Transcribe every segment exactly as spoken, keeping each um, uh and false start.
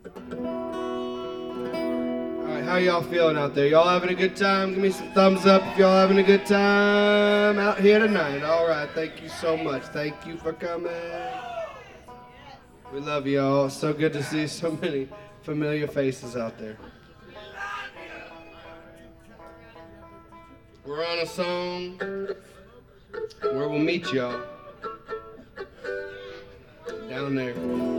How y'all feeling out there? Y'all having a good time? Give me some thumbs up if y'all having a good time out here tonight. All right, thank you so much. Thank you for coming. We love y'all. So good to see so many familiar faces out there. We're on a song where we'll meet y'all down there.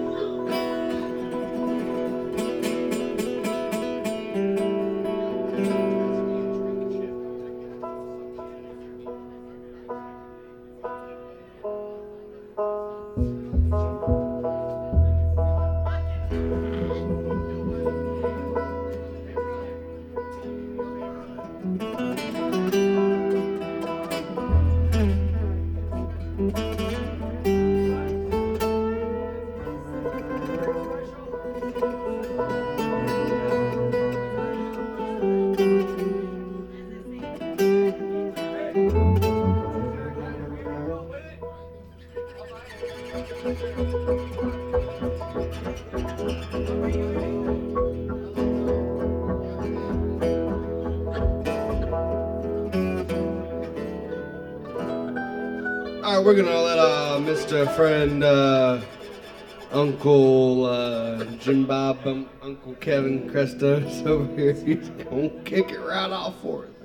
All right, we're gonna let uh, Mister Friend, uh, Uncle uh, Jim Bob, um, Uncle Kevin Crestos over here. He's gonna kick it right off for us.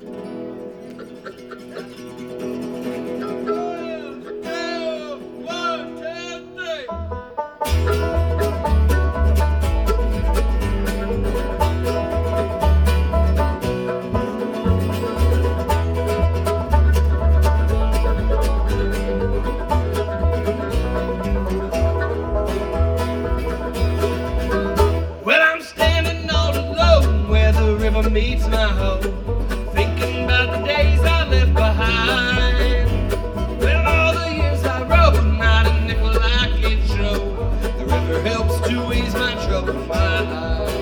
Meets my home, thinking about the days I left behind. Well, all the years I rode, not a nickel I could show. The river helps to ease my troubled mind.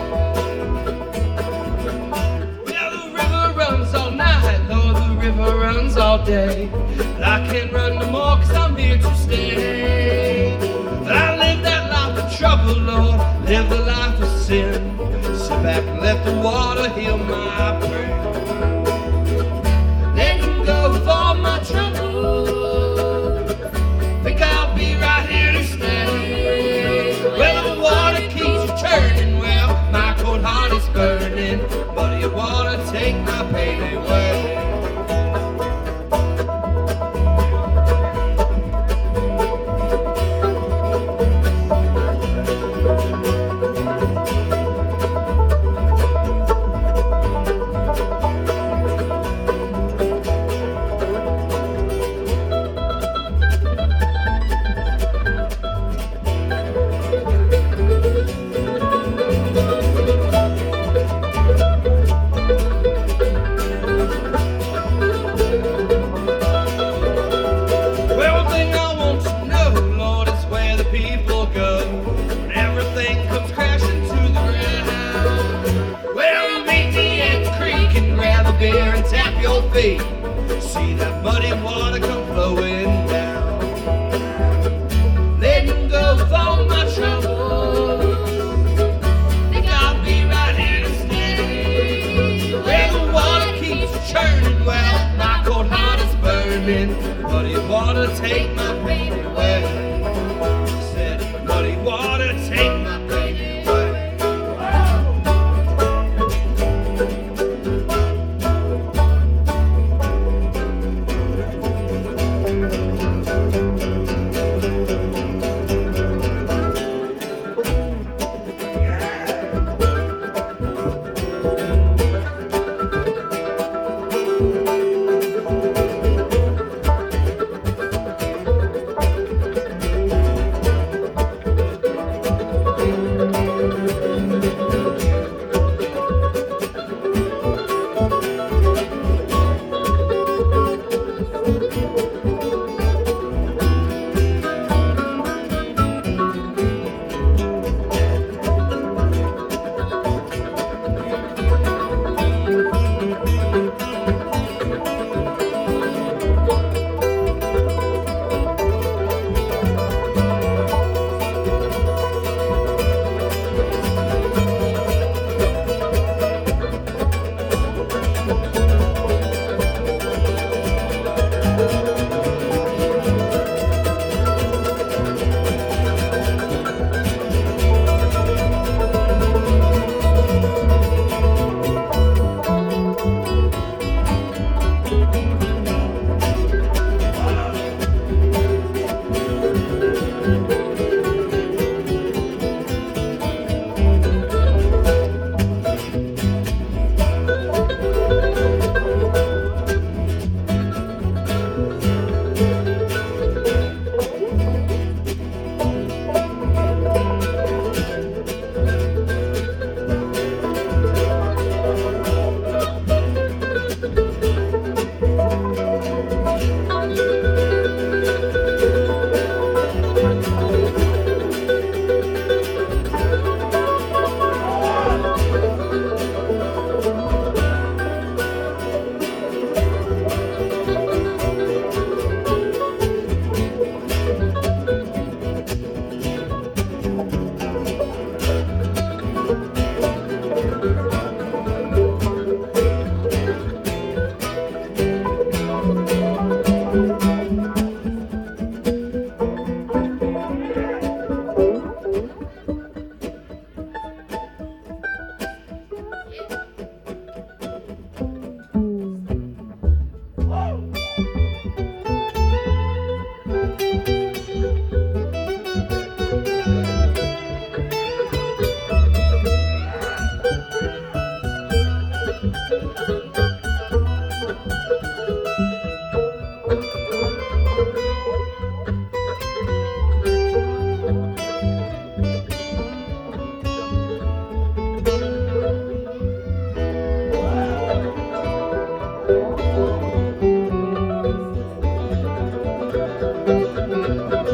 Well, the river runs all night, Lord, the river runs all day. But I can't run no more, cause I'm here to stay. But I live that life of trouble, Lord, live the life of sin. Sit back and let the water heal my pain. Letting go of all my trouble. Think I'll be right here to stay. Well, the water keeps churning. Well, my cold heart is burning. But you wanna take my pain away. See that muddy water come flowing down. Letting go of all my trouble. Think I'll be right here to stay. Where the water keeps churning. Well, my cold heart is burning. Muddy water, take my pain away. Said, muddy water, take my pain away.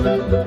Lord.